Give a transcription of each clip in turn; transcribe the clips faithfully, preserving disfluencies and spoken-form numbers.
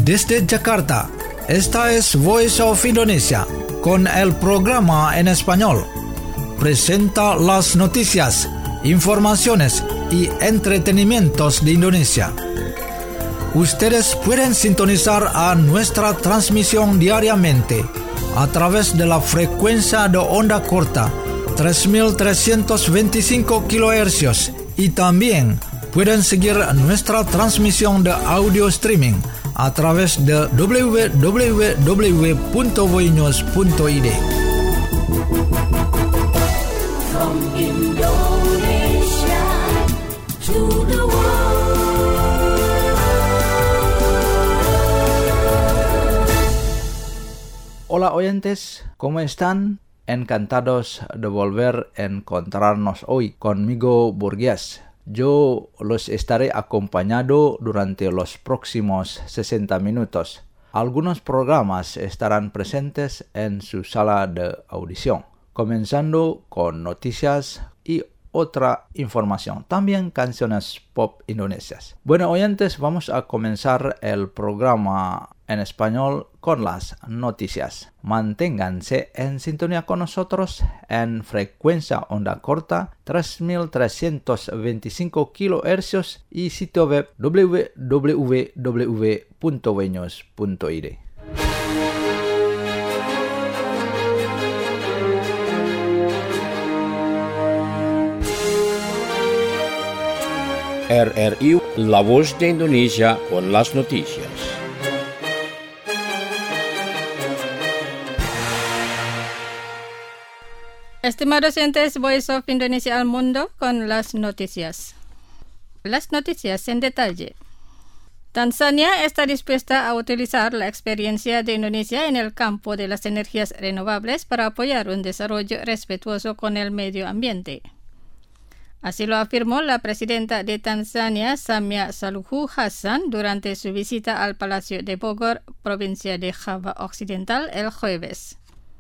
desde Jakarta. Esta es Voice of Indonesia, con el programa en español. Presenta las noticias, informaciones y entretenimientos de Indonesia. Ustedes pueden sintonizar a nuestra transmisión diariamente a través de la frecuencia de onda corta tres mil trescientos veinticinco kilohercios y también pueden seguir nuestra transmisión de audio streaming a través de doble u doble u doble u punto voinews punto i d. From Indonesia to the world. Hola oyentes, ¿cómo están? Encantados de volver a encontrarnos hoy conmigo, Burgués. Yo los estaré acompañando durante los próximos sesenta minutos. Algunos programas estarán presentes en su sala de audición, comenzando con noticias y otra información, también canciones pop indonesias. Bueno, oyentes, vamos a comenzar el programa en español con las noticias. Manténganse en sintonía con nosotros en frecuencia onda corta tres mil trescientos veinticinco kilohercios y sitio web doble u doble u doble u punto voinews punto i d. R R I, La Voz de Indonesia con las noticias. Estimados oyentes, Voice of Indonesia al mundo con las noticias. Las noticias en detalle. Tanzania está dispuesta a utilizar la experiencia de Indonesia en el campo de las energías renovables para apoyar un desarrollo respetuoso con el medio ambiente. Así lo afirmó la presidenta de Tanzania, Samia Suluhu Hassan, durante su visita al Palacio de Bogor, provincia de Java Occidental, el jueves.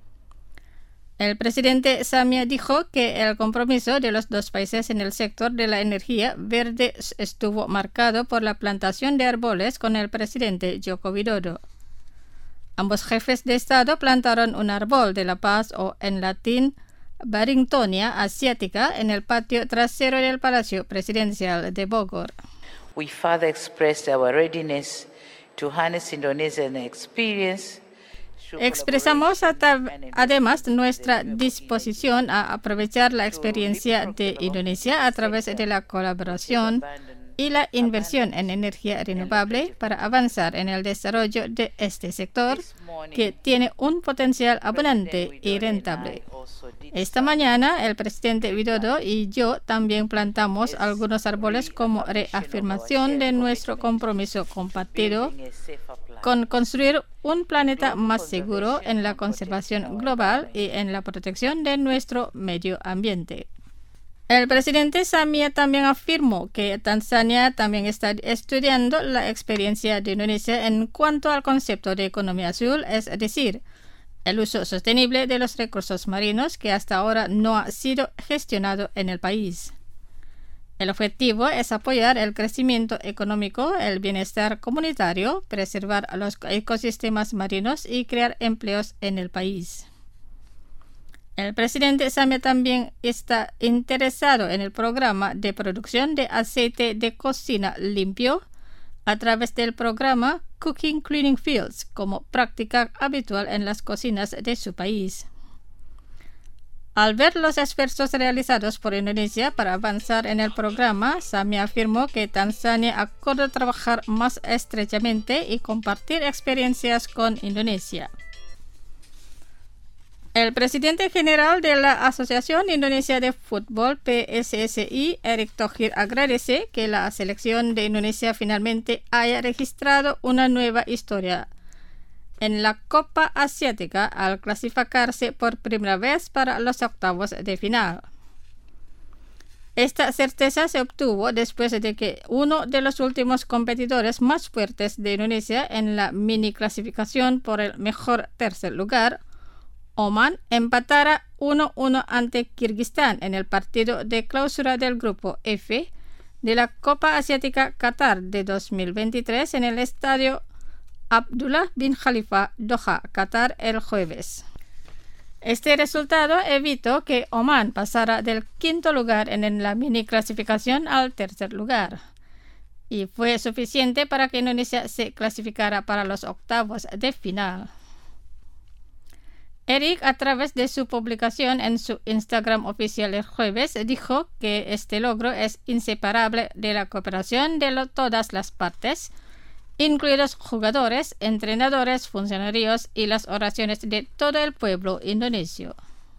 El presidente Samia dijo que el compromiso de los dos países en el sector de la energía verde estuvo marcado por la plantación de árboles con el presidente Joko Widodo. Ambos jefes de Estado plantaron un árbol de la paz, o en latín Barringtonia asiática, en el patio trasero del Palacio Presidencial de Bogor. We further expressed our readiness to harness Indonesian experience. Expresamos además nuestra disposición a aprovechar la experiencia de Indonesia a través de la colaboración y la inversión en energía renovable para avanzar en el desarrollo de este sector, que tiene un potencial abundante y rentable. Esta mañana, el presidente Widodo y yo también plantamos algunos árboles como reafirmación de nuestro compromiso compartido con construir un planeta más seguro en la conservación global y en la protección de nuestro medio ambiente. El presidente Samia también afirmó que Tanzania también está estudiando la experiencia de Indonesia en cuanto al concepto de economía azul, es decir, el uso sostenible de los recursos marinos que hasta ahora no ha sido gestionado en el país. El objetivo es apoyar el crecimiento económico, el bienestar comunitario, preservar los ecosistemas marinos y crear empleos en el país. El presidente Samia también está interesado en el programa de producción de aceite de cocina limpio a través del programa Cooking Cleaning Fields como práctica habitual en las cocinas de su país. Al ver los esfuerzos realizados por Indonesia para avanzar en el programa, Samia afirmó que Tanzania acuerda trabajar más estrechamente y compartir experiencias con Indonesia. El presidente general de la Asociación Indonesia de Fútbol, P S S I, Erick Thohir, agradece que la selección de Indonesia finalmente haya registrado una nueva historia en la Copa Asiática al clasificarse por primera vez para los octavos de final. Esta certeza se obtuvo después de que uno de los últimos competidores más fuertes de Indonesia en la mini clasificación por el mejor tercer lugar, Oman, empatara uno uno ante Kirguistán en el partido de clausura del grupo F de la Copa Asiática Qatar de dos mil veintitrés en el estadio Abdullah bin Khalifa, Doha, Qatar, el jueves. Este resultado evitó que Oman pasara del quinto lugar en la mini clasificación al tercer lugar, y fue suficiente para que Indonesia se clasificara para los octavos de final. Eric, a través de su publicación en su Instagram oficial el jueves, dijo que este logro es inseparable de la cooperación de lo, todas las partes, incluidos jugadores, entrenadores, funcionarios y las oraciones de todo el pueblo indonesio.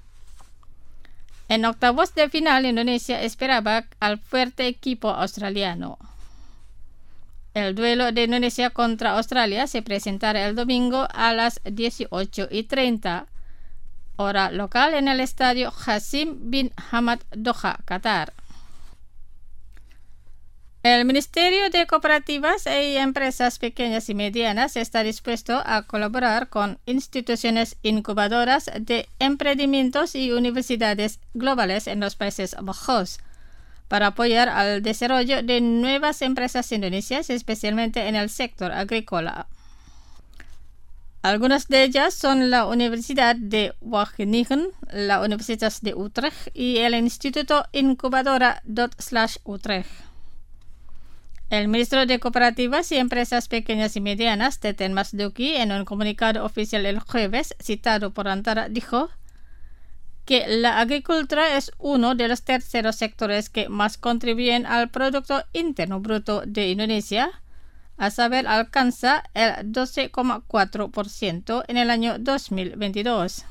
En octavos de final, Indonesia esperaba al fuerte equipo australiano. El duelo de Indonesia contra Australia se presentará el domingo a las dieciocho y treinta, hora local, en el estadio Hasim bin Hamad, Doha, Qatar. El Ministerio de Cooperativas y Empresas Pequeñas y Medianas está dispuesto a colaborar con instituciones incubadoras de emprendimientos y universidades globales en los Países Bajos para apoyar al desarrollo de nuevas empresas indonesias, especialmente en el sector agrícola. Algunas de ellas son la Universidad de Wageningen, la Universidad de Utrecht y el Instituto Incubadora Utrecht. El ministro de Cooperativas y Empresas Pequeñas y Medianas, Teten Mas Duki, en un comunicado oficial el jueves, citado por Antara, dijo que la agricultura es uno de los terceros sectores que más contribuyen al Producto Interno Bruto de Indonesia, a saber, alcanza el doce coma cuatro por ciento en el año dos mil veintidós.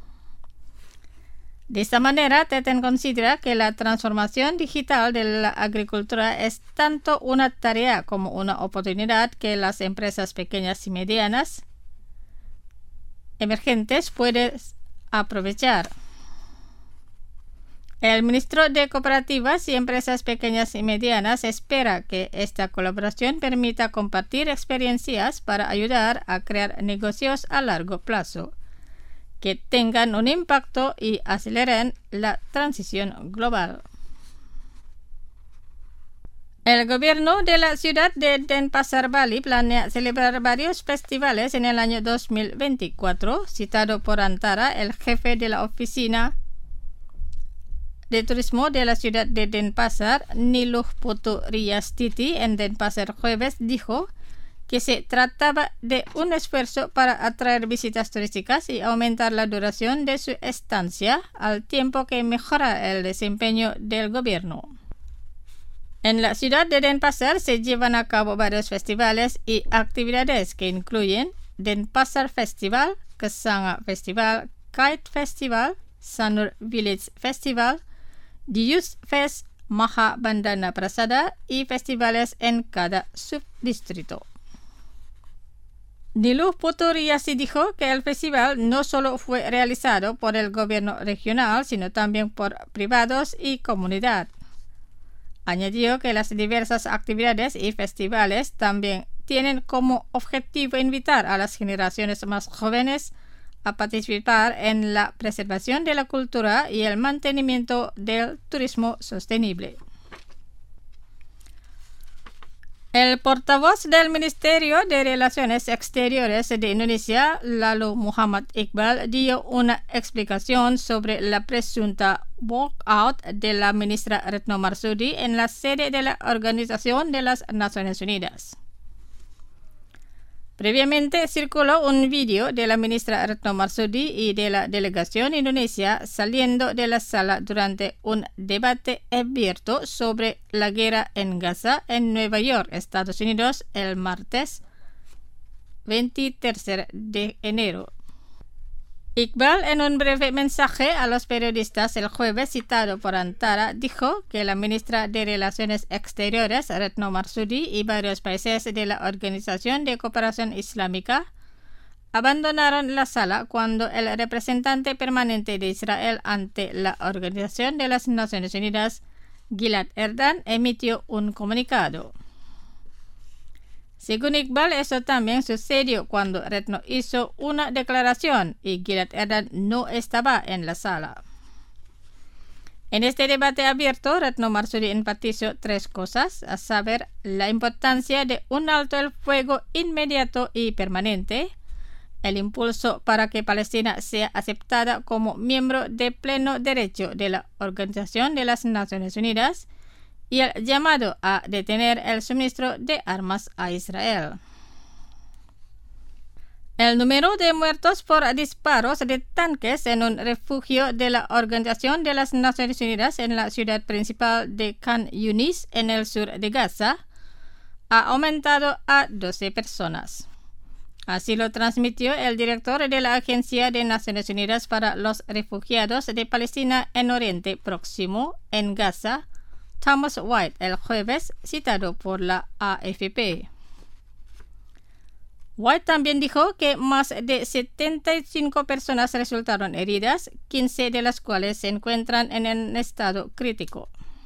De esta manera, Teten considera que la transformación digital de la agricultura es tanto una tarea como una oportunidad que las empresas pequeñas y medianas emergentes pueden aprovechar. El ministro de Cooperativas y Empresas Pequeñas y Medianas espera que esta colaboración permita compartir experiencias para ayudar a crear negocios a largo plazo que tengan un impacto y aceleren la transición global. El gobierno de la ciudad de Denpasar, Bali, planea celebrar varios festivales en el año dos mil veinticuatro, citado por Antara, el jefe de la oficina de turismo de la ciudad de Denpasar, Niluh Putu Riyastiti, en Denpasar jueves, dijo que se trataba de un esfuerzo para atraer visitas turísticas y aumentar la duración de su estancia, al tiempo que mejora el desempeño del gobierno. En la ciudad de Denpasar se llevan a cabo varios festivales y actividades que incluyen Denpasar Festival, Kesanga Festival, Kite Festival, Sanur Village Festival, The Youth Fest, Maha Bandana Prasada y festivales en cada subdistrito. Niluh Putu Riyasi dijo que el festival no solo fue realizado por el gobierno regional, sino también por privados y comunidad. Añadió que las diversas actividades y festivales también tienen como objetivo invitar a las generaciones más jóvenes a participar en la preservación de la cultura y el mantenimiento del turismo sostenible. El portavoz del Ministerio de Relaciones Exteriores de Indonesia, Lalu Muhammad Iqbal, dio una explicación sobre la presunta walkout de la ministra Retno Marsudi en la sede de la Organización de las Naciones Unidas. Previamente circuló un vídeo de la ministra Retno Marsudi y de la delegación indonesia saliendo de la sala durante un debate abierto sobre la guerra en Gaza en Nueva York, Estados Unidos, el martes veintitrés de enero. Iqbal, en un breve mensaje a los periodistas el jueves citado por Antara, dijo que la ministra de Relaciones Exteriores, Retno Marsudi, y varios países de la Organización de Cooperación Islámica abandonaron la sala cuando el representante permanente de Israel ante la Organización de las Naciones Unidas, Gilad Erdan, emitió un comunicado. Según Iqbal, eso también sucedió cuando Retno hizo una declaración y Gilad Erdan no estaba en la sala. En este debate abierto, Retno Marsudi enfatizó tres cosas, a saber, la importancia de un alto el fuego inmediato y permanente, el impulso para que Palestina sea aceptada como miembro de pleno derecho de la Organización de las Naciones Unidas y el llamado a detener el suministro de armas a Israel. El número de muertos por disparos de tanques en un refugio de la Organización de las Naciones Unidas en la ciudad principal de Khan Yunis, en el sur de Gaza, ha aumentado a doce personas. Así lo transmitió el director de la Agencia de Naciones Unidas para los Refugiados de Palestina en Oriente Próximo, en Gaza, Thomas White, el jueves, citado por la A F P. White también dijo que más de setenta y cinco personas resultaron heridas, quince de las cuales se encuentran en un estado crítico.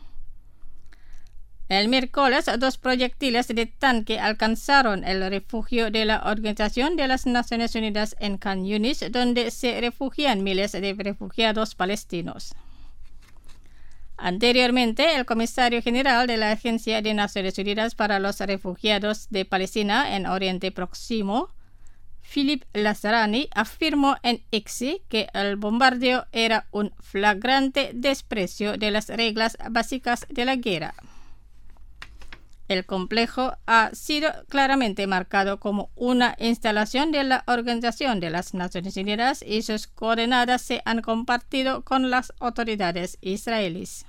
El miércoles, dos proyectiles de tanque alcanzaron el refugio de la Organización de las Naciones Unidas en Khan Yunis, donde se refugian miles de refugiados palestinos. Anteriormente, el comisario general de la Agencia de Naciones Unidas para los Refugiados de Palestina en Oriente Próximo, Philip Lazarani, afirmó en X que el bombardeo era un flagrante desprecio de las reglas básicas de la guerra. El complejo ha sido claramente marcado como una instalación de la Organización de las Naciones Unidas y sus coordenadas se han compartido con las autoridades israelíes.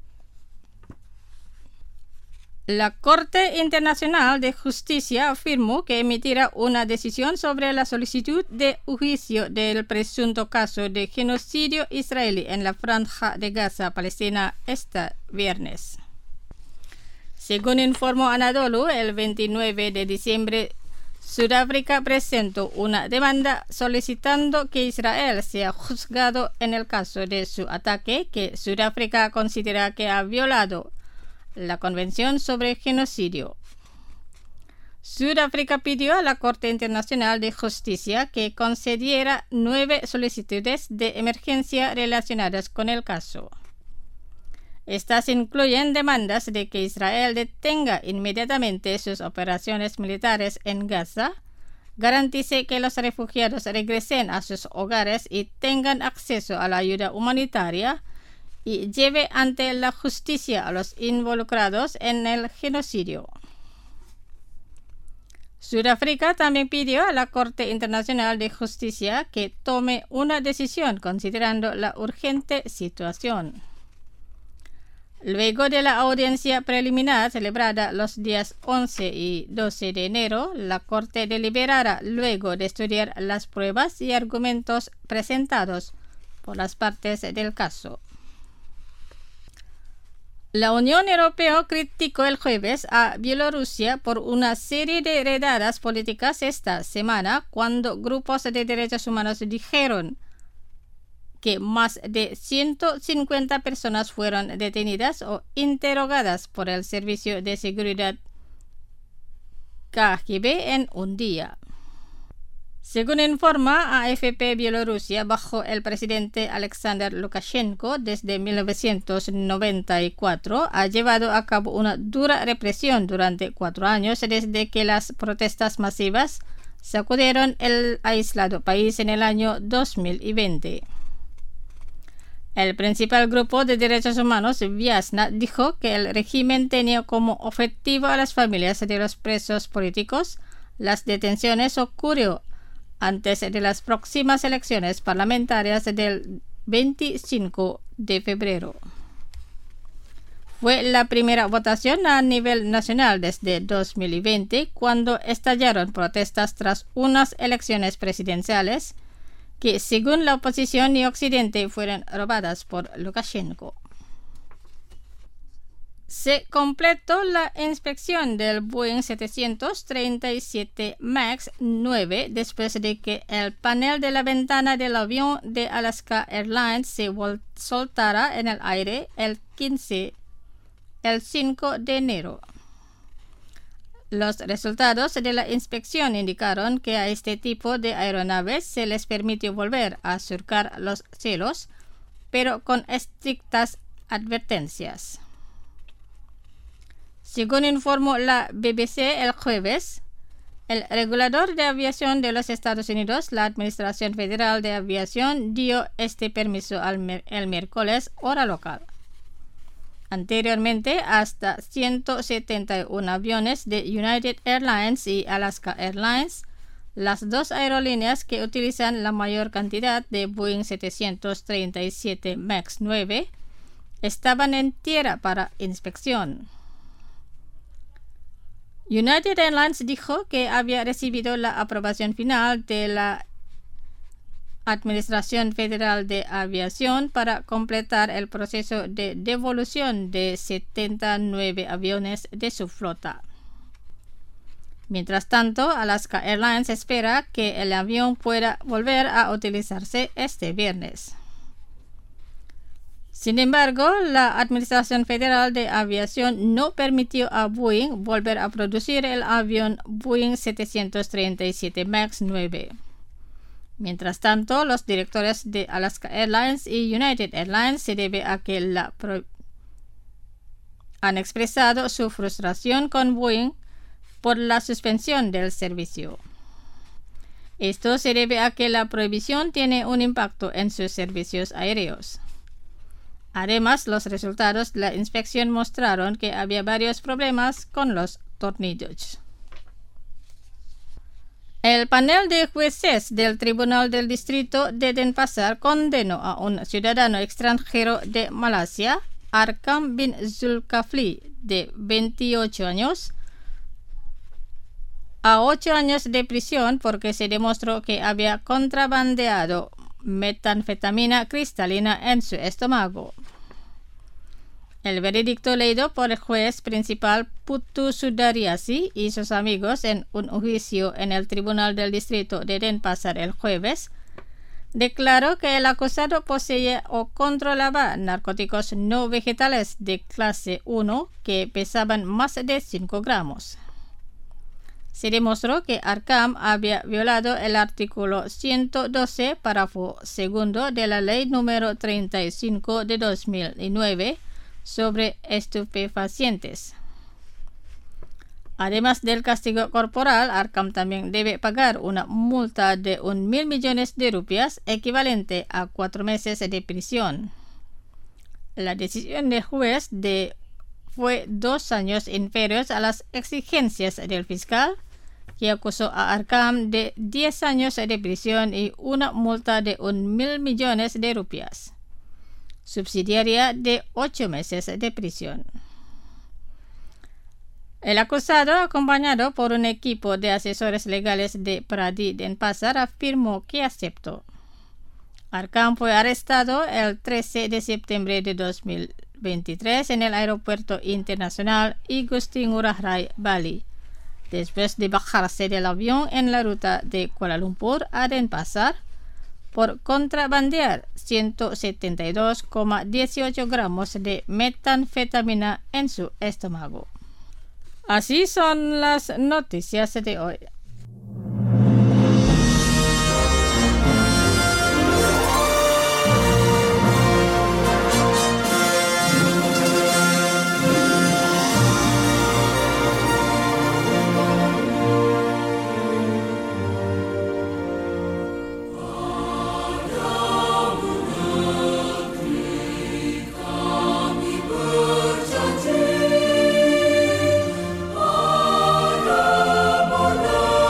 La Corte Internacional de Justicia afirmó que emitirá una decisión sobre la solicitud de juicio del presunto caso de genocidio israelí en la Franja de Gaza, Palestina, este viernes. Según informó Anadolu, el veintinueve de diciembre, Sudáfrica presentó una demanda solicitando que Israel sea juzgado en el caso de su ataque, que Sudáfrica considera que ha violado la Convención sobre Genocidio. Sudáfrica pidió a la Corte Internacional de Justicia que concediera nueve solicitudes de emergencia relacionadas con el caso. Estas incluyen demandas de que Israel detenga inmediatamente sus operaciones militares en Gaza, garantice que los refugiados regresen a sus hogares y tengan acceso a la ayuda humanitaria, y lleve ante la justicia a los involucrados en el genocidio. Sudáfrica también pidió a la Corte Internacional de Justicia que tome una decisión considerando la urgente situación. Luego de la audiencia preliminar celebrada los días once y doce de enero, la Corte deliberará luego de estudiar las pruebas y argumentos presentados por las partes del caso. La Unión Europea criticó el jueves a Bielorrusia por una serie de redadas políticas esta semana, cuando grupos de derechos humanos dijeron que más de ciento cincuenta personas fueron detenidas o interrogadas por el Servicio de Seguridad K G B en un día. Según informa A F P, Bielorrusia, bajo el presidente Alexander Lukashenko desde mil novecientos noventa y cuatro, ha llevado a cabo una dura represión durante cuatro años desde que las protestas masivas sacudieron el aislado país en el año dos mil veinte. El principal grupo de derechos humanos, Viasna, dijo que el régimen tenía como objetivo a las familias de los presos políticos. Las detenciones ocurrieron antes de las próximas elecciones parlamentarias del veinticinco de febrero. Fue la primera votación a nivel nacional desde dos mil veinte, cuando estallaron protestas tras unas elecciones presidenciales que, según la oposición y Occidente, fueron robadas por Lukashenko. Se completó la inspección del Boeing setecientos treinta y siete MAX nueve después de que el panel de la ventana del avión de Alaska Airlines se soltara en el aire el quince, el cinco de enero. Los resultados de la inspección indicaron que a este tipo de aeronaves se les permitió volver a surcar los cielos, pero con estrictas advertencias. Según informó la B B C el jueves, el regulador de aviación de los Estados Unidos, la Administración Federal de Aviación, dio este permiso al el miércoles, hora local. Anteriormente, hasta ciento setenta y uno aviones de United Airlines y Alaska Airlines, las dos aerolíneas que utilizan la mayor cantidad de Boeing setecientos treinta y siete MAX nueve, estaban en tierra para inspección. United Airlines dijo que había recibido la aprobación final de la Administración Federal de Aviación para completar el proceso de devolución de setenta y nueve aviones de su flota. Mientras tanto, Alaska Airlines espera que el avión pueda volver a utilizarse este viernes. Sin embargo, la Administración Federal de Aviación no permitió a Boeing volver a producir el avión Boeing setecientos treinta y siete MAX nueve. Mientras tanto, los directores de Alaska Airlines y United Airlines se debe a que la pro- han expresado su frustración con Boeing por la suspensión del servicio. Esto se debe a que la prohibición tiene un impacto en sus servicios aéreos. Además, los resultados de la inspección mostraron que había varios problemas con los tornillos. El panel de jueces del Tribunal del Distrito de Denpasar condenó a un ciudadano extranjero de Malasia, Arkam bin Zulkifli, de veintiocho años, a ocho años de prisión porque se demostró que había contrabandeado metanfetamina cristalina en su estómago. El veredicto leído por el juez principal Putu Sudaryasi y sus amigos en un juicio en el Tribunal del Distrito de Denpasar el jueves declaró que el acusado poseía o controlaba narcóticos no vegetales de clase uno que pesaban más de cinco gramos. Se demostró que Arkam había violado el artículo ciento doce, párrafo segundo de la Ley número treinta y cinco de dos mil nueve sobre estupefacientes. Además del castigo corporal, Arkam también debe pagar una multa de un mil millones de rupias, equivalente a cuatro meses de prisión. La decisión del juez de fue dos años inferiores a las exigencias del fiscal, que acusó a Arkam de diez años de prisión y una multa de un mil millones de rupias, subsidiaria de ocho meses de prisión. El acusado, acompañado por un equipo de asesores legales de Pradi Denpasar, afirmó que aceptó. Arkam fue arrestado el trece de septiembre de dos mil veintitrés en el Aeropuerto Internacional Igusti Ngurah Rai, Bali, después de bajarse del avión en la ruta de Kuala Lumpur a Denpasar por contrabandear ciento setenta y dos coma dieciocho gramos de metanfetamina en su estómago. Así son las noticias de hoy. Berjanji, ada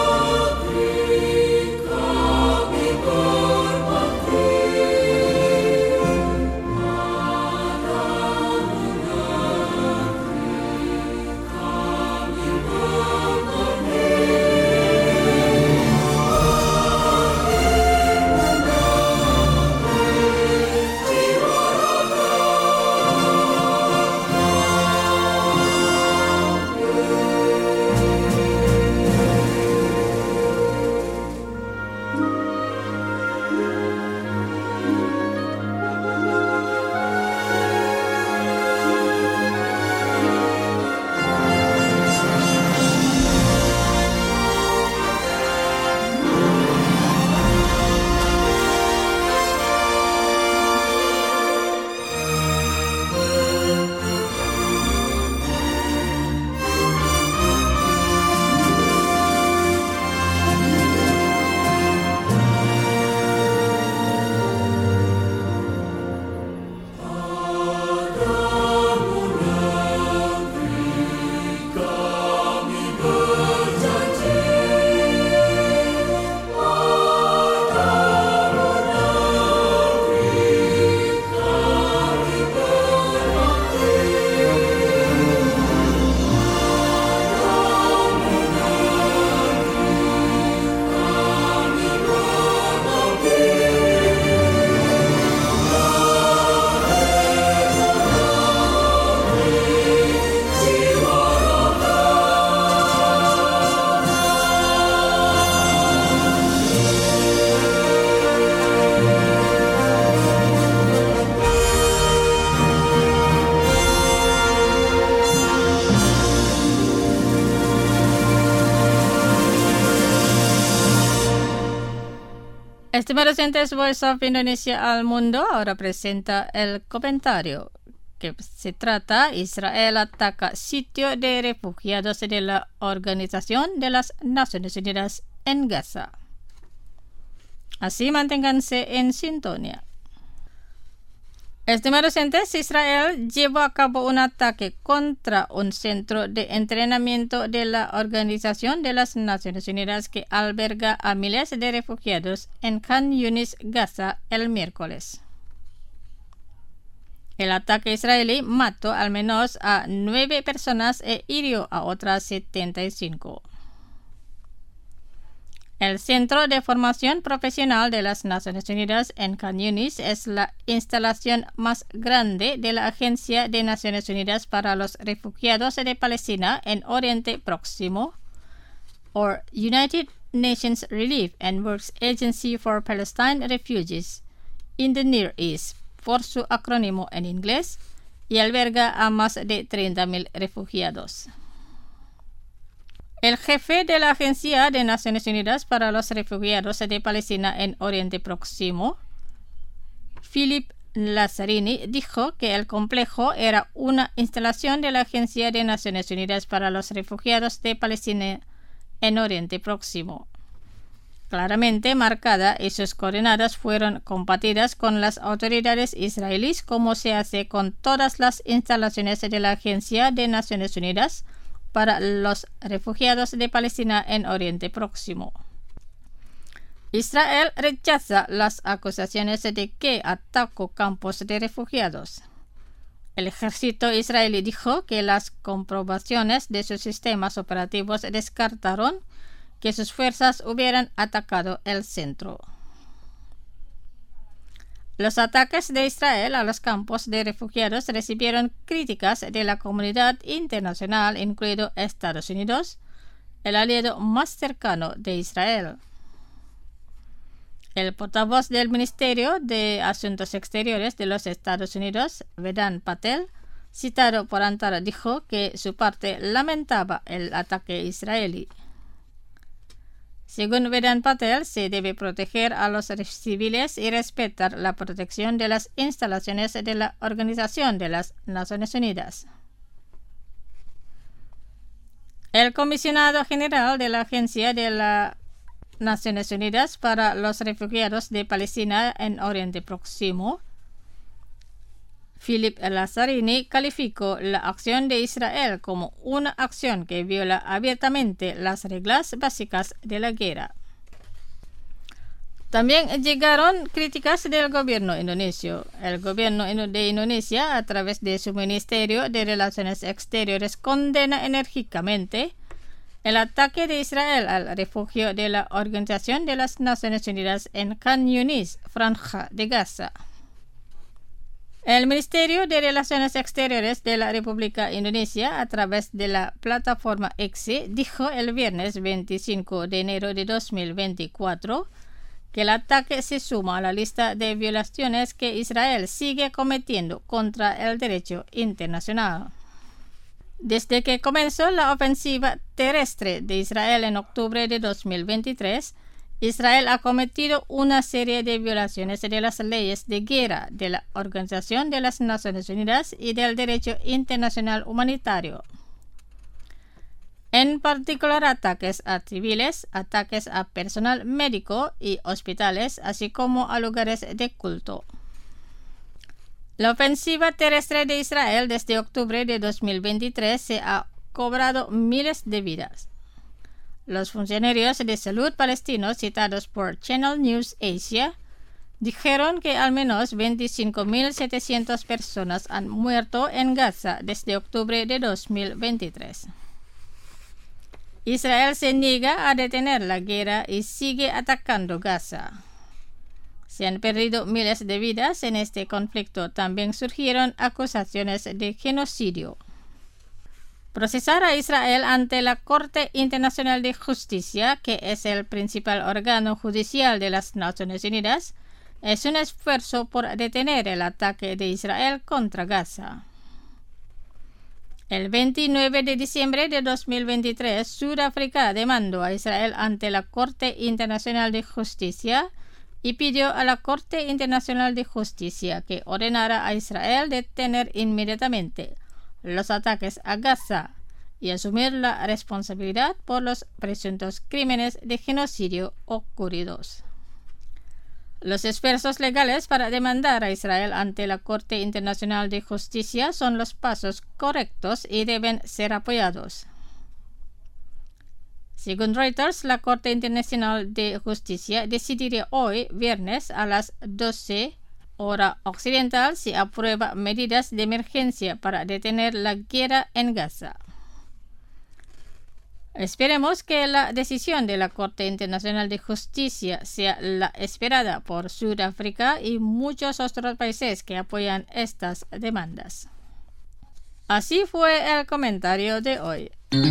Estimados oyentes, Voice of Indonesia al Mundo ahora presenta el comentario que se trata: Israel ataca sitio de refugiados de la Organización de las Naciones Unidas en Gaza. Así manténganse en sintonía. Estimados oyentes, Israel llevó a cabo un ataque contra un centro de entrenamiento de la Organización de las Naciones Unidas que alberga a miles de refugiados en Khan Yunis, Gaza, el miércoles. El ataque israelí mató al menos a nueve personas e hirió a otras setenta y cinco. El Centro de Formación Profesional de las Naciones Unidas en Khan Yunis es la instalación más grande de la Agencia de Naciones Unidas para los Refugiados de Palestina en Oriente Próximo, o United Nations Relief and Works Agency for Palestine Refugees in the Near East, por su acrónimo en inglés, y alberga a más de treinta mil refugiados. El jefe de la Agencia de Naciones Unidas para los Refugiados de Palestina en Oriente Próximo, Philip Lazzarini, dijo que el complejo era una instalación de la Agencia de Naciones Unidas para los Refugiados de Palestina en Oriente Próximo, claramente marcada, y sus coordenadas fueron compartidas con las autoridades israelíes, como se hace con todas las instalaciones de la Agencia de Naciones Unidas para los Refugiados de Palestina en Oriente Próximo. Israel rechaza las acusaciones de que atacó campos de refugiados. El ejército israelí dijo que las comprobaciones de sus sistemas operativos descartaron que sus fuerzas hubieran atacado el centro. Los ataques de Israel a los campos de refugiados recibieron críticas de la comunidad internacional, incluido Estados Unidos, el aliado más cercano de Israel. El portavoz del Ministerio de Asuntos Exteriores de los Estados Unidos, Vedant Patel, citado por Antara, dijo que su parte lamentaba el ataque israelí. Según Vedant Patel, se debe proteger a los civiles y respetar la protección de las instalaciones de la Organización de las Naciones Unidas. El comisionado general de la Agencia de las Naciones Unidas para los Refugiados de Palestina en Oriente Próximo, Philip Lazzarini, calificó la acción de Israel como una acción que viola abiertamente las reglas básicas de la guerra. También llegaron críticas del gobierno indonesio. El gobierno de Indonesia, a través de su Ministerio de Relaciones Exteriores, condena enérgicamente el ataque de Israel al refugio de la Organización de las Naciones Unidas en Khan Yunis, Franja de Gaza. El Ministerio de Relaciones Exteriores de la República Indonesia, a través de la plataforma X, dijo el viernes veinticinco de enero de dos mil veinticuatro que el ataque se suma a la lista de violaciones que Israel sigue cometiendo contra el derecho internacional. Desde que comenzó la ofensiva terrestre de Israel en octubre de dos mil veintitrés, Israel ha cometido una serie de violaciones de las leyes de guerra de la Organización de las Naciones Unidas y del derecho internacional humanitario. En particular, ataques a civiles, ataques a personal médico y hospitales, así como a lugares de culto. La ofensiva terrestre de Israel desde octubre de dos mil veintitrés se ha cobrado miles de vidas. Los funcionarios de salud palestinos citados por Channel News Asia dijeron que al menos veinticinco mil setecientas personas han muerto en Gaza desde octubre de dos mil veintitrés. Israel se niega a detener la guerra y sigue atacando Gaza. Se han perdido miles de vidas en este conflicto. También surgieron acusaciones de genocidio. Procesar a Israel ante la Corte Internacional de Justicia, que es el principal órgano judicial de las Naciones Unidas, es un esfuerzo por detener el ataque de Israel contra Gaza. El veintinueve de diciembre de dos mil veintitrés, Sudáfrica demandó a Israel ante la Corte Internacional de Justicia y pidió a la Corte Internacional de Justicia que ordenara a Israel detener inmediatamente los ataques a Gaza y asumir la responsabilidad por los presuntos crímenes de genocidio ocurridos. Los esfuerzos legales para demandar a Israel ante la Corte Internacional de Justicia son los pasos correctos y deben ser apoyados. Según Reuters, la Corte Internacional de Justicia decidirá hoy, viernes, a las doce hora occidental, si aprueba medidas de emergencia para detener la guerra en Gaza. Esperemos que la decisión de la Corte Internacional de Justicia sea la esperada por Sudáfrica y muchos otros países que apoyan estas demandas. Así fue el comentario de hoy.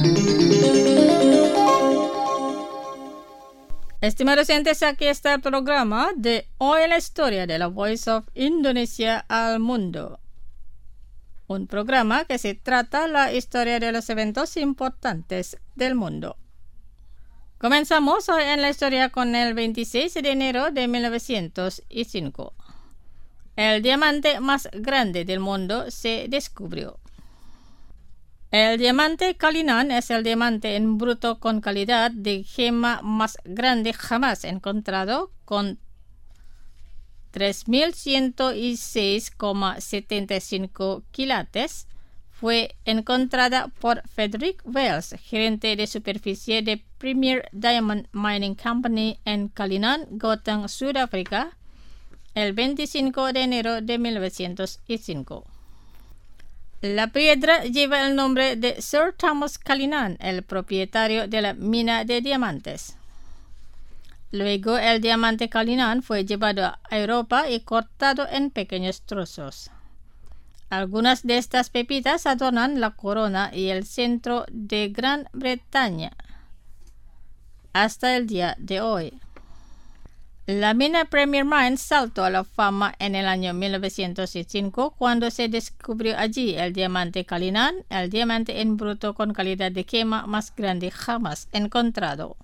Estimados oyentes, aquí está el programa de Hoy en la Historia de la Voice of Indonesia al Mundo. Un programa que se trata la historia de los eventos importantes del mundo. Comenzamos hoy en la historia con el veintiséis de enero de mil novecientos cinco. El diamante más grande del mundo se descubrió. El diamante Cullinan es el diamante en bruto con calidad de gema más grande jamás encontrado, con tres mil ciento seis coma setenta y cinco quilates. Fue encontrada por Frederick Wells, gerente de superficie de Premier Diamond Mining Company en Cullinan, Gauteng, Sudáfrica, el veinticinco de enero de mil novecientos cinco. La piedra lleva el nombre de Sir Thomas Cullinan, el propietario de la mina de diamantes. Luego, el diamante Cullinan fue llevado a Europa y cortado en pequeños trozos. Algunas de estas pepitas adornan la corona y el centro de Gran Bretaña hasta el día de hoy. La mina Premier Mine saltó a la fama en el año mil novecientos cinco cuando se descubrió allí el diamante Cullinan, el diamante en bruto con calidad de gema más grande jamás encontrado.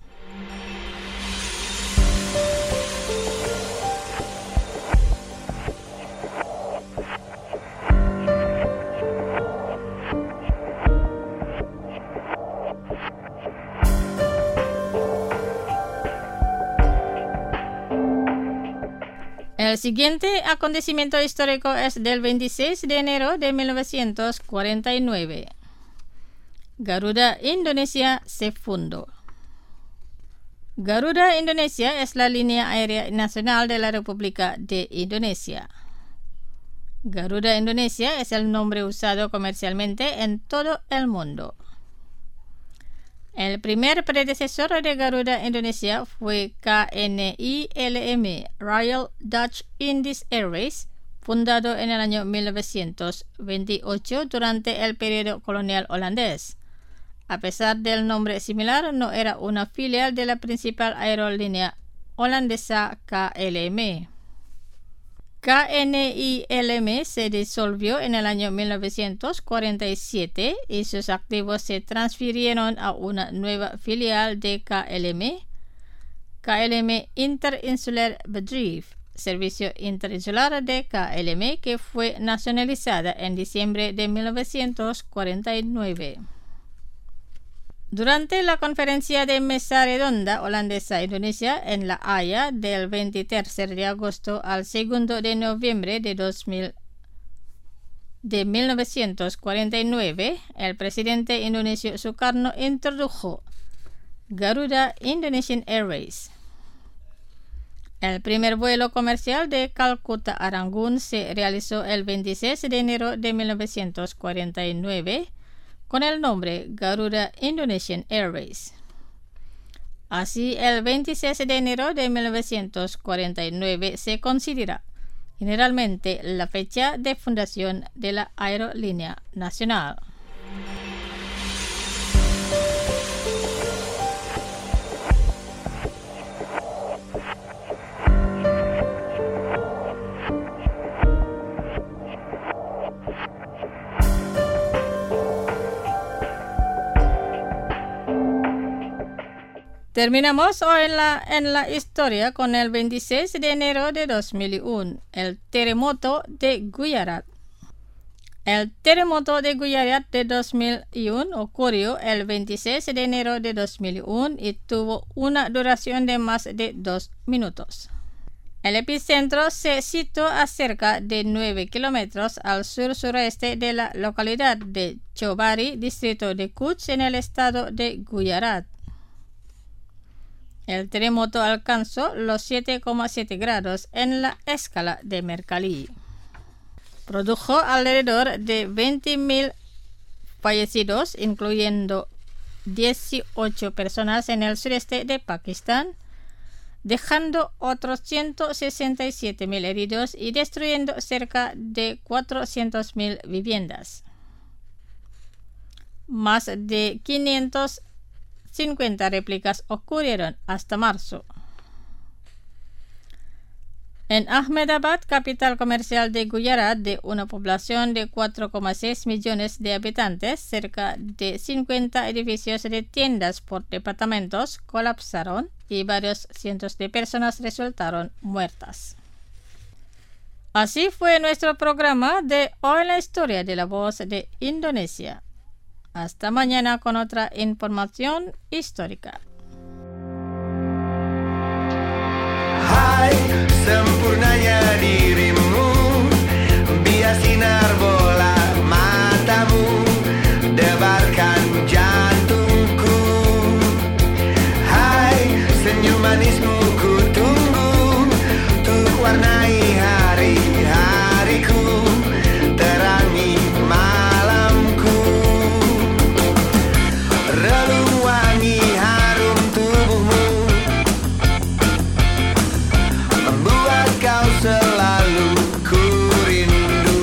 El siguiente acontecimiento histórico es del veintiséis de enero de mil novecientos cuarenta y nueve. Garuda Indonesia se fundó. Garuda Indonesia es la línea aérea nacional de la República de Indonesia. Garuda Indonesia es el nombre usado comercialmente en todo el mundo. El primer predecesor de Garuda Indonesia fue K N I L M, Royal Dutch Indies Airways, fundado en el año mil novecientos veintiocho durante el periodo colonial holandés. A pesar del nombre similar, no era una filial de la principal aerolínea holandesa K L M. K N I L M se disolvió en el año mil novecientos cuarenta y siete y sus activos se transfirieron a una nueva filial de K L M, K L M Interinsular Bedrijf, servicio interinsular de K L M, que fue nacionalizada en diciembre de mil novecientos cuarenta y nueve. Durante la conferencia de mesa redonda holandesa-Indonesia en La Haya del veintitrés de agosto al segundo de noviembre de, dos mil, de mil novecientos cuarenta y nueve, el presidente indonesio Sukarno introdujo Garuda Indonesian Airways. El primer vuelo comercial de Calcuta a Rangún se realizó el veintiséis de enero de mil novecientos cuarenta y nueve con el nombre Garuda Indonesian Airways. Así, el veintiséis de enero de mil novecientos cuarenta y nueve se considera generalmente la fecha de fundación de la aerolínea nacional. Terminamos hoy en la, en la historia con el veintiséis de enero de dos mil uno, el terremoto de Gujarat. El terremoto de Gujarat de dos mil uno ocurrió el veintiséis de enero de dos mil uno y tuvo una duración de más de dos minutos. El epicentro se situó a cerca de nueve kilómetros al sur-sureste de la localidad de Chowbari, distrito de Kutch, en el estado de Gujarat. El terremoto alcanzó los siete coma siete grados en la escala de Mercalli. Produjo alrededor de veinte mil fallecidos, incluyendo dieciocho personas en el sureste de Pakistán, dejando otros ciento sesenta y siete mil heridos y destruyendo cerca de cuatrocientas mil viviendas. Más de quinientas cincuenta réplicas ocurrieron hasta marzo. En Ahmedabad, capital comercial de Gujarat, de una población de cuatro coma seis millones de habitantes, cerca de cincuenta edificios de tiendas por departamentos colapsaron y varios cientos de personas resultaron muertas. Así fue nuestro programa de hoy, la historia de la voz de Indonesia. Hasta mañana con otra información histórica. Hai, sempurnanya dirimu, biar sinar bola matamu, debarkan jantungku. Hai, senyum manismu ku tunggu, untuk warnai hari-hariku, terangi malamku. Relung wangi harum tubuhmu, membuat kau selalu ku rindu.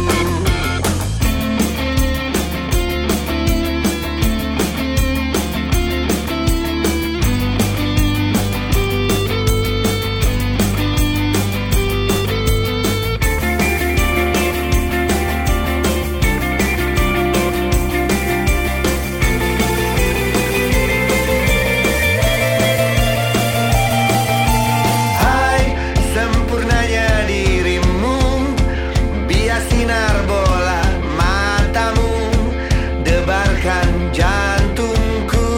Hai, sempurnanya dirimu, biar sinar bola matamu, debarkan jantungku.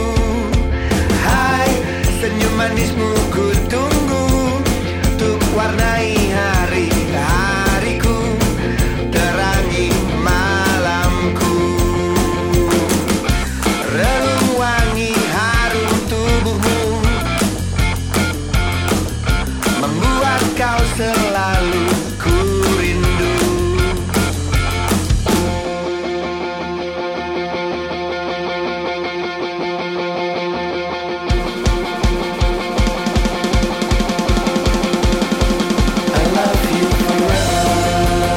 Hai, senyum manismu ku tunggu, untuk warnai hari-hariku, terangi malamku. Relung wangi harum tubuhmu, membuat kau selalu ku rindu. I love you forever.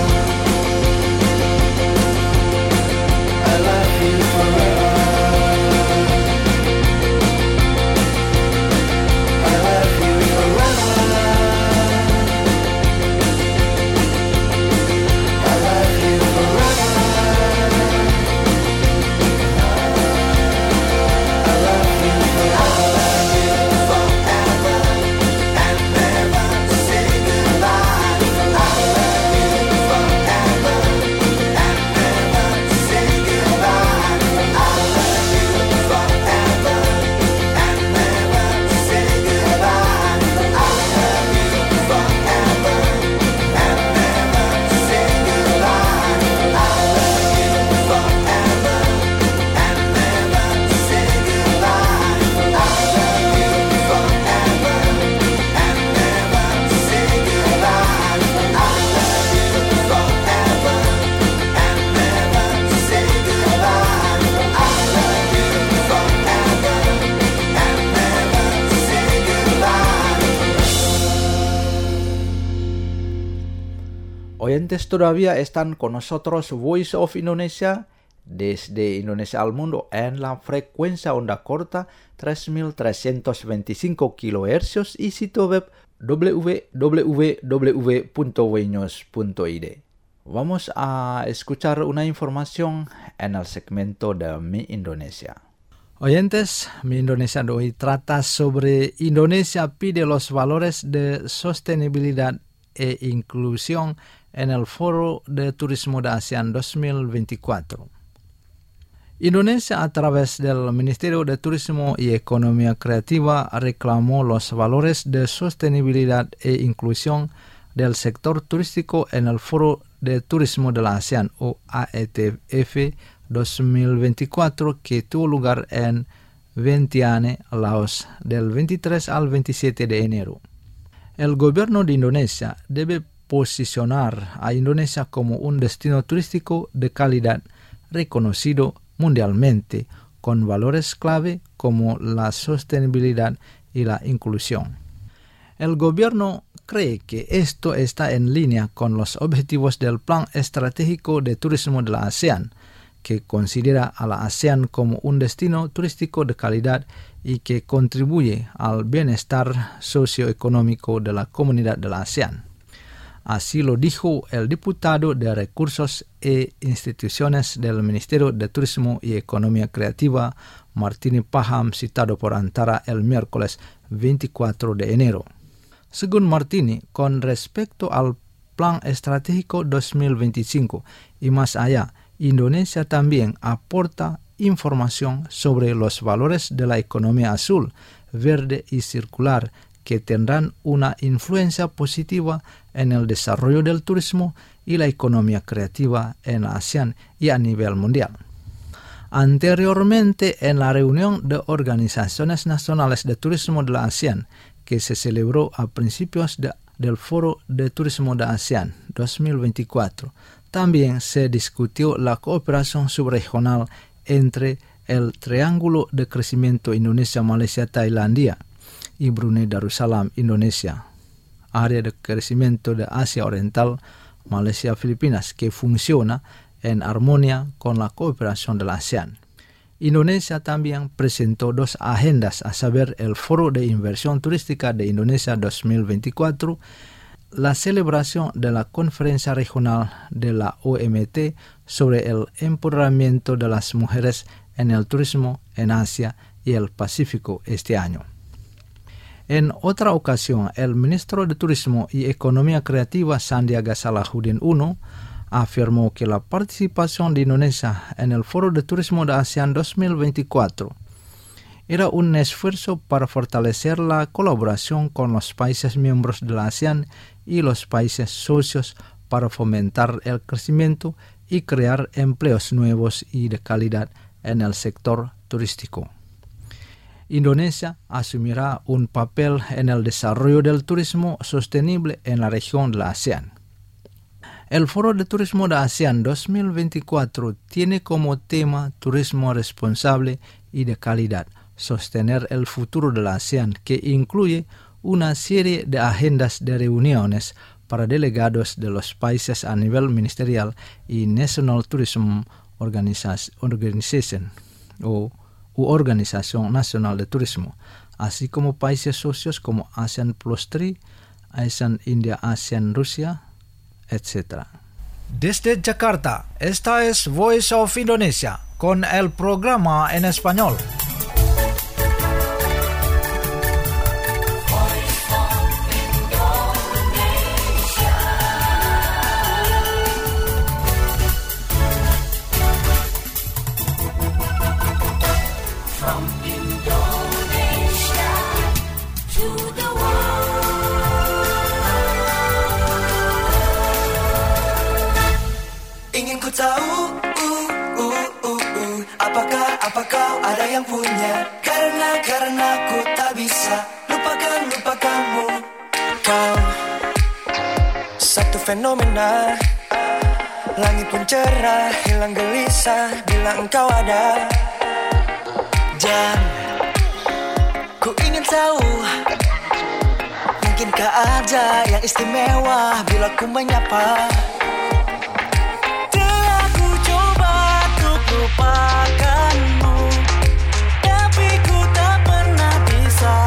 I love you forever. I love you forever. I love you forever. I love you forever and never say goodbye. I love you forever and never say goodbye. I love you forever and never say goodbye. I love you forever and never say goodbye. I love you forever and never say goodbye. I love you forever and never say goodbye. I love you forever and never say goodbye. I love you forever and never say goodbye. Oyentes, todavía están con nosotros Voice of Indonesia desde Indonesia al mundo en la frecuencia onda corta tres mil trescientos veinticinco kilohercios y sitio web w w w punto weños punto i d. Vamos a escuchar una información en el segmento de Mi Indonesia. Oyentes, mi Indonesia de hoy trata sobre Indonesia pide los valores de sostenibilidad e inclusión en el Foro de Turismo de ASEAN dos mil veinticuatro. Indonesia, a través del Ministerio de Turismo y Economía Creativa, reclamó los valores de sostenibilidad e inclusión del sector turístico en el Foro de Turismo de la ASEAN o A E T F dos mil veinticuatro que tuvo lugar en Vientiane, Laos, del veintitrés al veintisiete de enero. El gobierno de Indonesia debe posicionar a Indonesia como un destino turístico de calidad reconocido mundialmente con valores clave como la sostenibilidad y la inclusión. El gobierno cree que esto está en línea con los objetivos del Plan Estratégico de Turismo de la ASEAN, que considera a la ASEAN como un destino turístico de calidad y que contribuye al bienestar socioeconómico de la comunidad de la ASEAN. Así lo dijo el diputado de Recursos e Instituciones del Ministerio de Turismo y Economía Creativa, Martini Paham, citado por Antara el miércoles veinticuatro de enero. Según Martini, con respecto al Plan Estratégico dos mil veinticinco y más allá, Indonesia también aporta información sobre los valores de la economía azul, verde y circular que tendrán una influencia positiva en el desarrollo del turismo y la economía creativa en la ASEAN y a nivel mundial. Anteriormente, en la reunión de Organizaciones Nacionales de Turismo de la ASEAN, que se celebró a principios de, del Foro de Turismo de ASEAN dos mil veinticuatro, también se discutió la cooperación subregional entre el Triángulo de Crecimiento Indonesia-Malaysia-Tailandia y Brunei Darussalam, Indonesia, área de crecimiento de Asia Oriental, Malaysia-Filipinas, que funciona en armonía con la cooperación de la ASEAN. Indonesia también presentó dos agendas, a saber, el Foro de Inversión Turística de Indonesia dos mil veinticuatro, la celebración de la Conferencia Regional de la O M T sobre el empoderamiento de las mujeres en el turismo en Asia y el Pacífico este año. En otra ocasión, el ministro de Turismo y Economía Creativa, Sandiaga Salahuddin Uno, afirmó que la participación de Indonesia en el Foro de Turismo de ASEAN dos mil veinticuatro era un esfuerzo para fortalecer la colaboración con los países miembros de la ASEAN y los países socios para fomentar el crecimiento y crear empleos nuevos y de calidad en el sector turístico. Indonesia asumirá un papel en el desarrollo del turismo sostenible en la región de la ASEAN. El Foro de Turismo de ASEAN dos mil veinticuatro tiene como tema Turismo responsable y de calidad, sostener el futuro de la ASEAN, que incluye una serie de agendas de reuniones para delegados de los países a nivel ministerial y National Tourism Organization o u Organización Nacional de Turismo, así como países socios como ASEAN Plus tres, ASEAN India, ASEAN Rusia, etcétera. Desde Jakarta, esta es Voice of Indonesia con el programa en español. Tahu, uh, uh, uh, uh, apakah, apakah ada yang punya? Karena, karena ku tak bisa lupakan, lupakanmu. Kau satu fenomena, langit pun cerah, hilang gelisah bila engkau ada. Dan ku ingin tahu, mungkinkah ada yang istimewa bila ku menyapa? Lupakanmu, tapi ku tak pernah bisa.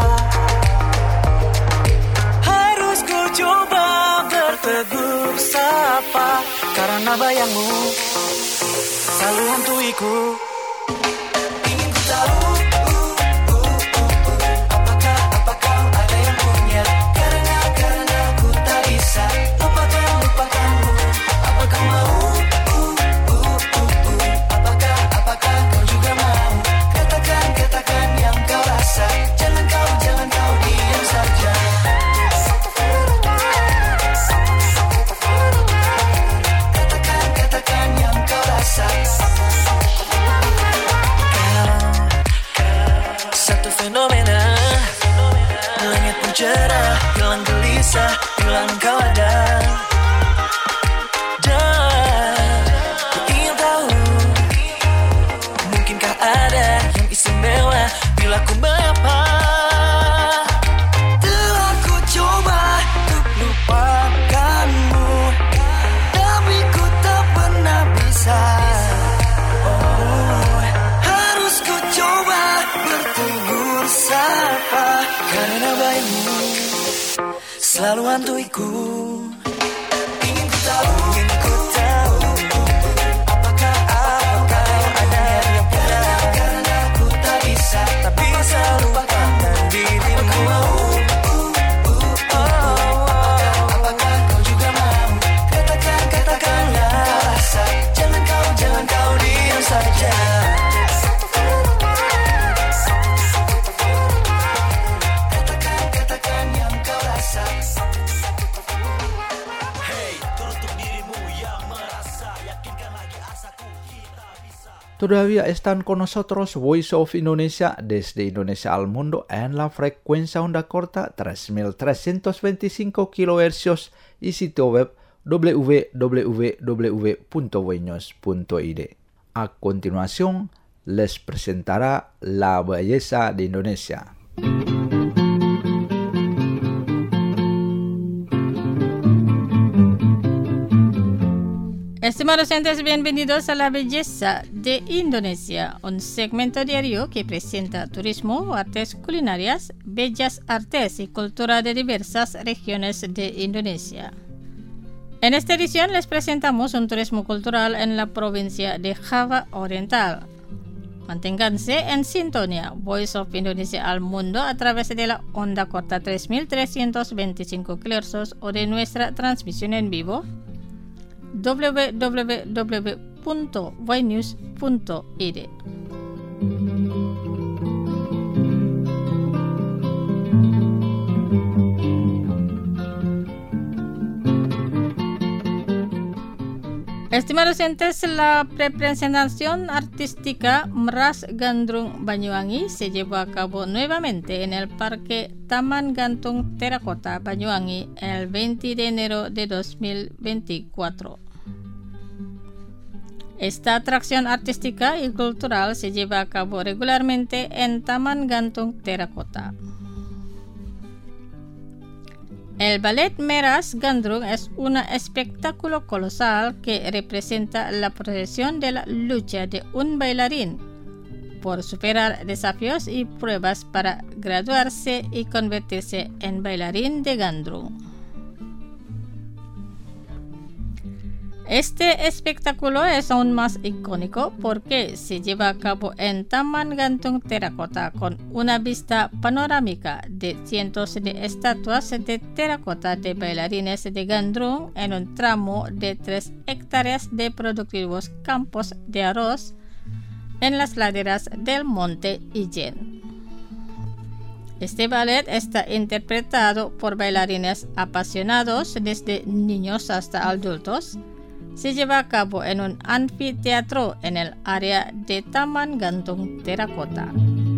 Harus ku coba bertegur sapa, karena bayangmu selalu hantuiku. Ingin ku tahu selalu hantuiku. Ingin ku tahu, ingin ku tahu, apakah apakah ada yang pernah, karena ku tak bisa, tak bisa lupakan dirimu. Apakah kau juga mau? Katakan, katakanlah, rasa. Jangan kau, jangan kau diam saja. Todavía están con nosotros Voice of Indonesia desde Indonesia al mundo en la frecuencia onda corta tres mil trescientos veinticinco kilohercios y sitio web w w w punto voinews punto i d. A continuación, les presentará la belleza de Indonesia. Estimados oyentes, bienvenidos a La Belleza de Indonesia, un segmento diario que presenta turismo, artes culinarias, bellas artes y cultura de diversas regiones de Indonesia. En esta edición les presentamos un turismo cultural en la provincia de Java Oriental. Manténganse en sintonía, Voice of Indonesia al mundo a través de la onda corta tres mil trescientos veinticinco kilohercios o de nuestra transmisión en vivo w w w punto voinews punto i d. Estimados oyentes, la representación artística Meras Gandrung Banyuwangi se llevó a cabo nuevamente en el Parque Taman Gantung Terakota Banyuwangi el veinte de enero de dos mil veinticuatro. Esta atracción artística y cultural se lleva a cabo regularmente en Taman Gantung Terakota. El ballet Meras Gandrung es un espectáculo colosal que representa la procesión de la lucha de un bailarín por superar desafíos y pruebas para graduarse y convertirse en bailarín de Gandrung. Este espectáculo es aún más icónico porque se lleva a cabo en Taman Gantung Terakota con una vista panorámica de cientos de estatuas de teracota de bailarines de Gandrung en un tramo de tres hectáreas de productivos campos de arroz en las laderas del monte Ijen. Este ballet está interpretado por bailarines apasionados desde niños hasta adultos. Se lleva a cabo en un anfiteatro en el área de Taman Gantung Terakota.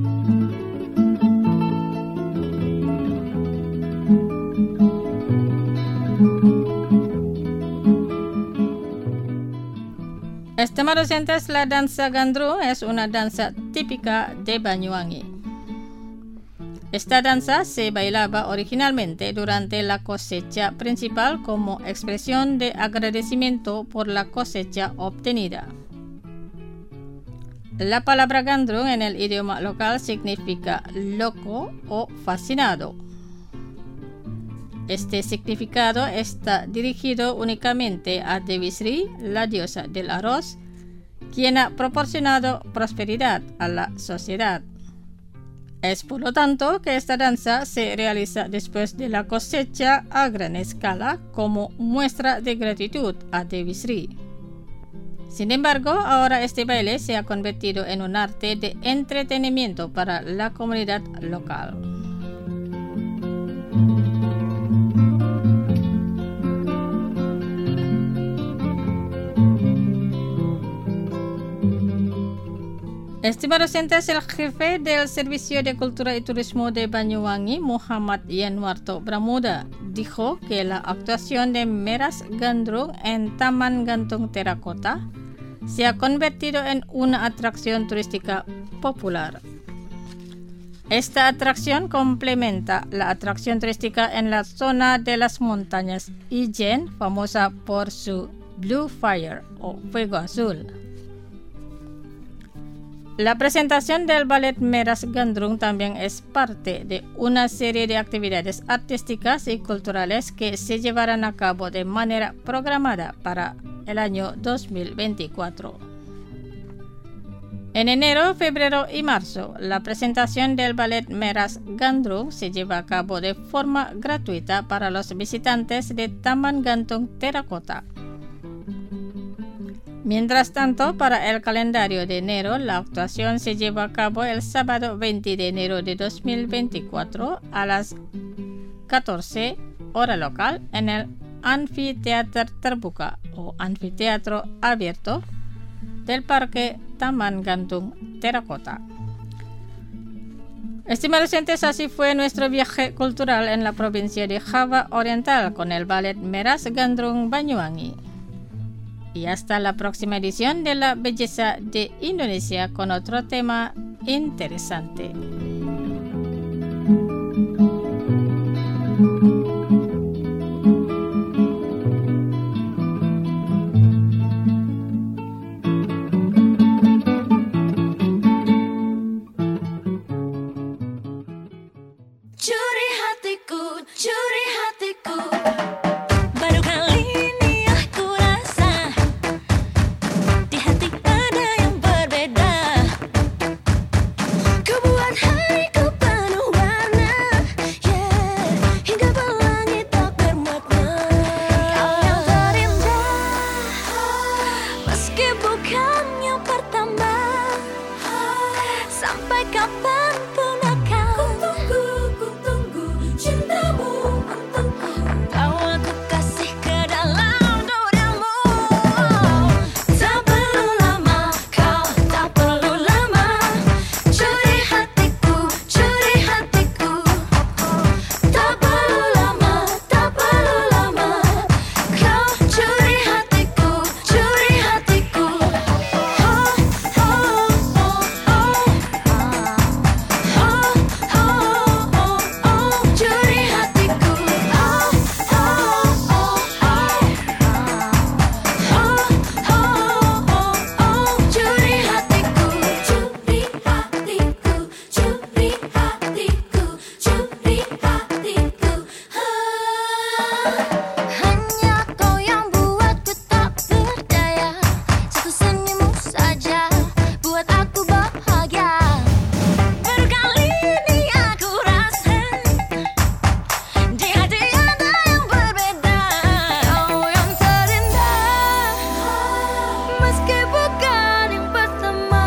Estimados oyentes, la danza Gandrung es una danza típica de Banyuwangi. Esta danza se bailaba originalmente durante la cosecha principal como expresión de agradecimiento por la cosecha obtenida. La palabra Gandrung en el idioma local significa loco o fascinado. Este significado está dirigido únicamente a Dewi Sri, la diosa del arroz, quien ha proporcionado prosperidad a la sociedad. Es por lo tanto que esta danza se realiza después de la cosecha a gran escala como muestra de gratitud a Dewi Sri. Sin embargo, ahora este baile se ha convertido en un arte de entretenimiento para la comunidad local. Estimados oyentes, el jefe del Servicio de Cultura y Turismo de Banyuwangi, Muhammad Yanwarto Bramuda, dijo que la actuación de Meras Gandrung en Taman Gantung Terakota se ha convertido en una atracción turística popular. Esta atracción complementa la atracción turística en la zona de las montañas Ijen, famosa por su Blue Fire o fuego azul. La presentación del Ballet Meras Gandrung también es parte de una serie de actividades artísticas y culturales que se llevarán a cabo de manera programada para el año dos mil veinticuatro. En enero, febrero y marzo, la presentación del Ballet Meras Gandrung se lleva a cabo de forma gratuita para los visitantes de Taman Gantung Terracotta. Mientras tanto, para el calendario de enero, la actuación se lleva a cabo el sábado veinte de enero de dos mil veinticuatro a las catorce hora local en el Anfiteatro Terbuka o Anfiteatro Abierto del Parque Taman Gantung Terracotta. Estimados oyentes, así fue nuestro viaje cultural en la provincia de Java Oriental con el Ballet Meras Gandrung Banyuwangi. Y hasta la próxima edición de La Belleza de Indonesia con otro tema interesante. Curi hatiku, curi hatiku. Baru kali ini aku rasa di hati ada yang berbeda. Kau buat hariku penuh warna, yeah, hingga pelangi tak bermakna. Kau yang terindah, meski bukan yang pertama. Sampai kapanpun akan ku tunggu cintamu untukku. Kau aku kasih ke dalam duniamu. Tak perlu lama, kau tak perlu lama. Curi hatiku, curi hatiku. Tak perlu lama, tak perlu lama. Kau curi hatiku, curi hatiku. Oh, oh, oh, oh. Oh, oh, oh, oh, curi hatiku. Oh, oh, oh, oh. Oh, oh, oh, oh, curi hatiku. Curi hatiku, curi hatiku, curi hatiku. Hanya kau yang buatku tak berdaya. Satu senyummu saja buat aku bahagia. Baru kali ini aku rasa di hati ada yang berbeda. Kau yang terindah, meski bukan yang pertama.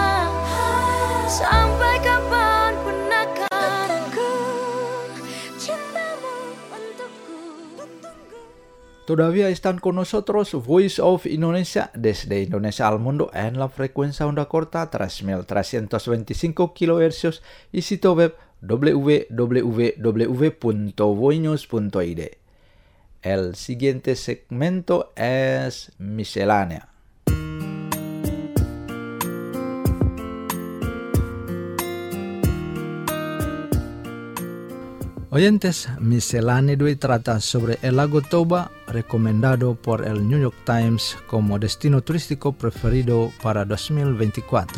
Sampai kapanpun akan ku cintamu untukku. Todavía están con nosotros Voice of Indonesia desde Indonesia al mundo en la frecuencia onda corta tres mil trescientos veinticinco kilohercios y sitio web w w w punto voinews punto i d. El siguiente segmento es miscelánea. Oyentes, miscelánea de hoy trata sobre el lago Toba, recomendado por el New York Times como destino turístico preferido para dos mil veinticuatro.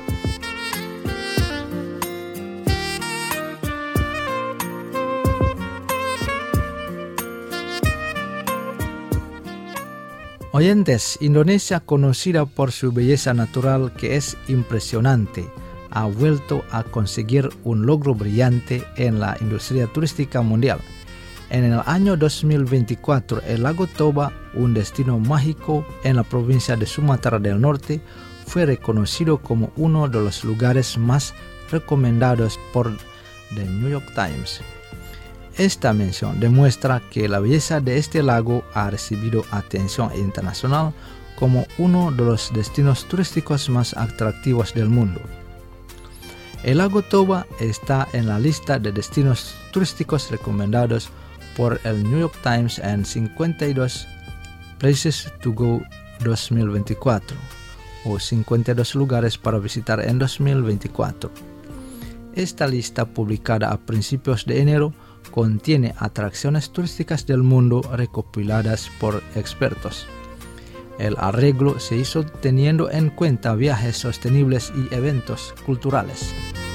Oyentes, Indonesia, conocida por su belleza natural que es impresionante, ha vuelto a conseguir un logro brillante en la industria turística mundial. En el año dos mil veinticuatro, el lago Toba, un destino mágico en la provincia de Sumatra del Norte, fue reconocido como uno de los lugares más recomendados por The New York Times. Esta mención demuestra que la belleza de este lago ha recibido atención internacional como uno de los destinos turísticos más atractivos del mundo. El lago Toba está en la lista de destinos turísticos recomendados por el New York Times en cincuenta y dos Places to Go dos mil veinticuatro o cincuenta y dos lugares para visitar en dos mil veinticuatro. Esta lista, publicada a principios de enero, contiene atracciones turísticas del mundo recopiladas por expertos. El arreglo se hizo teniendo en cuenta viajes sostenibles y eventos culturales.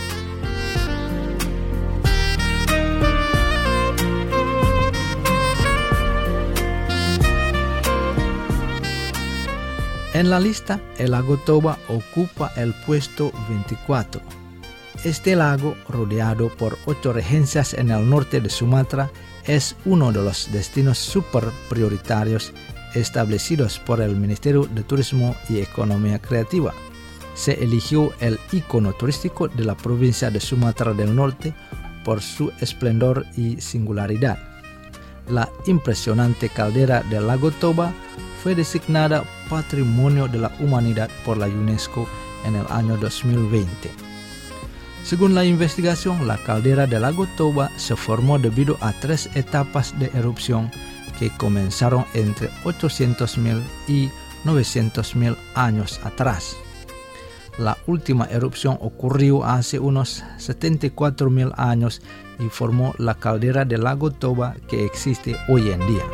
En la lista, el lago Toba ocupa el puesto veinticuatro. Este lago, rodeado por ocho regencias en el norte de Sumatra, es uno de los destinos super prioritarios establecidos por el Ministerio de Turismo y Economía Creativa. Se eligió el icono turístico de la provincia de Sumatra del Norte por su esplendor y singularidad. La impresionante caldera del lago Toba fue designada Patrimonio de la Humanidad por la UNESCO en el año dos mil veinte. Según la investigación, la caldera del lago Toba se formó debido a tres etapas de erupción que comenzaron entre ochocientos mil y novecientos mil años atrás. La última erupción ocurrió hace unos setenta y cuatro mil años y formó la caldera del lago Toba que existe hoy en día.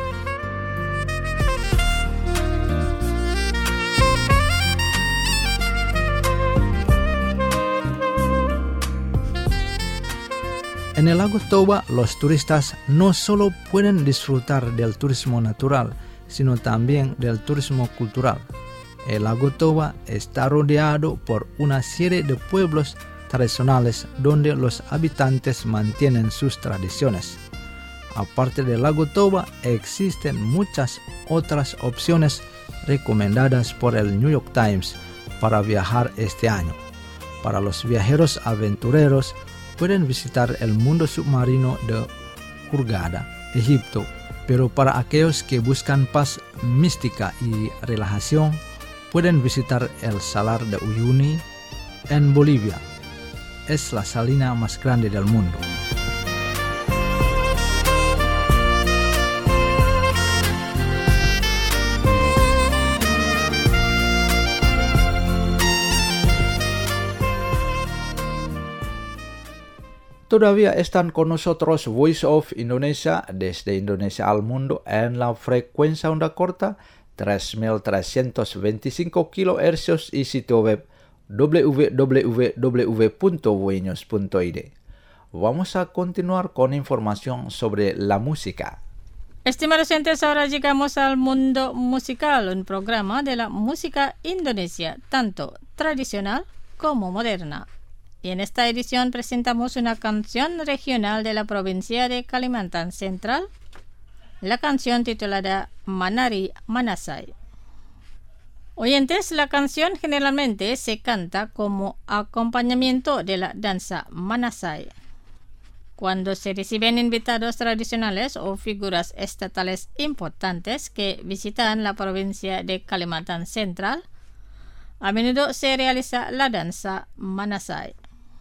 En el lago Toba, los turistas no solo pueden disfrutar del turismo natural, sino también del turismo cultural. El lago Toba está rodeado por una serie de pueblos tradicionales donde los habitantes mantienen sus tradiciones. Aparte del lago Toba, existen muchas otras opciones recomendadas por el New York Times para viajar este año. Para los viajeros aventureros, pueden visitar el mundo submarino de Hurghada, Egipto, pero para aquellos que buscan paz mística y relajación, pueden visitar el Salar de Uyuni en Bolivia. Es la salina más grande del mundo. Todavía están con nosotros Voice of Indonesia desde Indonesia al mundo en la frecuencia onda corta tres mil trescientos veinticinco kilohercios y sitio web w w w punto voinews punto i d. Vamos a continuar con información sobre la música. Estimados oyentes, ahora llegamos al mundo musical, un programa de la música indonesia, tanto tradicional como moderna. Y en esta edición presentamos una canción regional de la provincia de Kalimantan Central, la canción titulada Manari Manasai. Oyentes, la canción generalmente se canta como acompañamiento de la danza Manasai. Cuando se reciben invitados tradicionales o figuras estatales importantes que visitan la provincia de Kalimantan Central, a menudo se realiza la danza Manasai.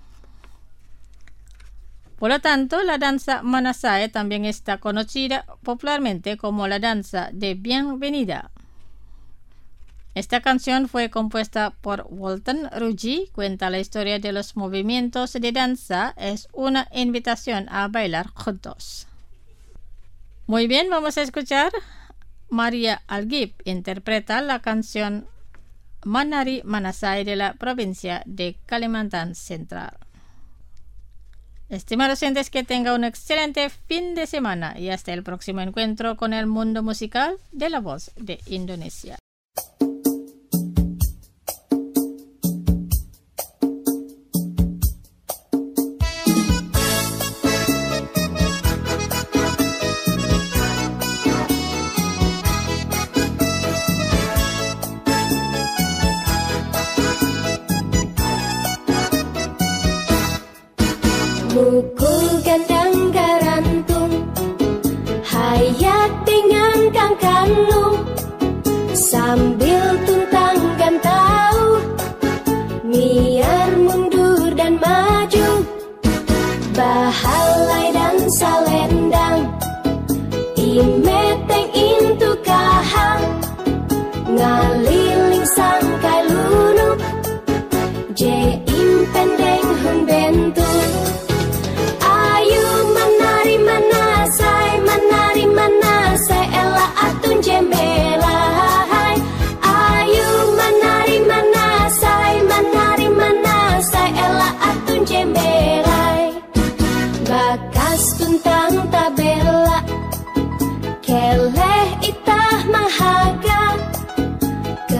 Por lo tanto, la danza Manasai también está conocida popularmente como la danza de bienvenida. Esta canción fue compuesta por Walton Ruggi, cuenta la historia de los movimientos de danza, es una invitación a bailar juntos. Muy bien, vamos a escuchar. Maria Algib interpreta la canción Manari Manasai de la provincia de Kalimantan Central. Estimados oyentes, que tenga un excelente fin de semana y hasta el próximo encuentro con el mundo musical de La Voz de Indonesia. Mukul gandang garantung, hayat dengan kangkanlu, sambil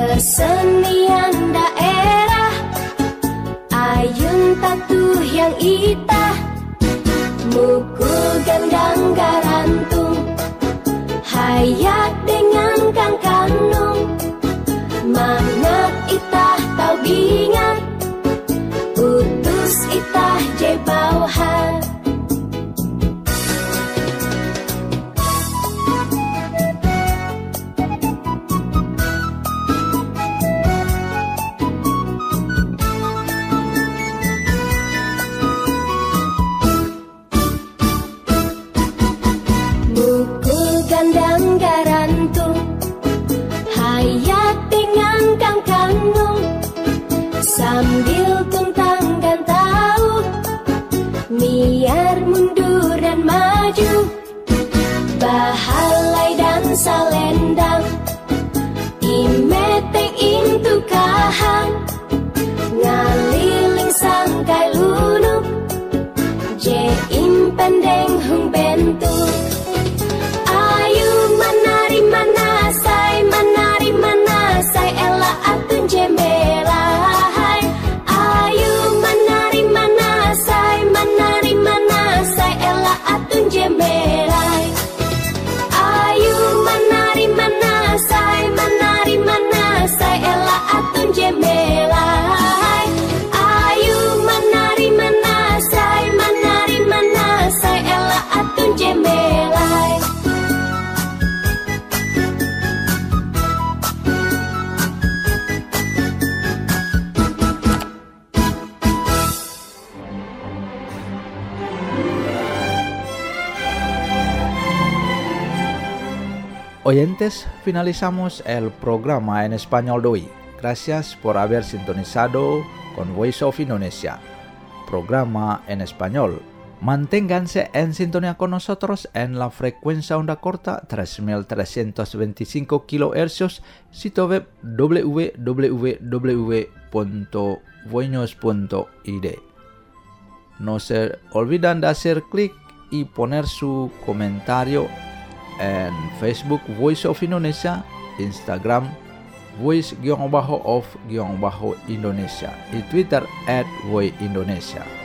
Kesenian daerah, ayun tatuh yang itah, mukul gendang garantung, hayat dengan kang kanung, mangat itah tau bingat, utus itah jebauhan. Mukul gandang garantung, hayat dengan kang kanung, sambil tuntang dan tahu, miar mundur dan maju, bahalai dan salendang, imetek intu kahang, ngaliling sangkai lunuk, je impendeng hung bentuk. Ayu menari manasai, menari manasai, ela atun jemelai. Ayu menari manasai, menari manasai, ela atun jemelai. Ayu menari manasai, menari manasai, ela atun jemelai. Ayu menari manasai, menari manasai, ela atun jemelai. Oyentes, finalizamos el programa en español de hoy. Gracias por haber sintonizado con Voice of Indonesia, programa en español. Manténganse en sintonía con nosotros en la frecuencia onda corta tres mil trescientos veinticinco kilohercios, sitio web w w w punto voinos punto i d. No se olviden de hacer clic y poner su comentario en Facebook Voice of Indonesia, Instagram Voice-of-Indonesia y Twitter at Voice Indonesia.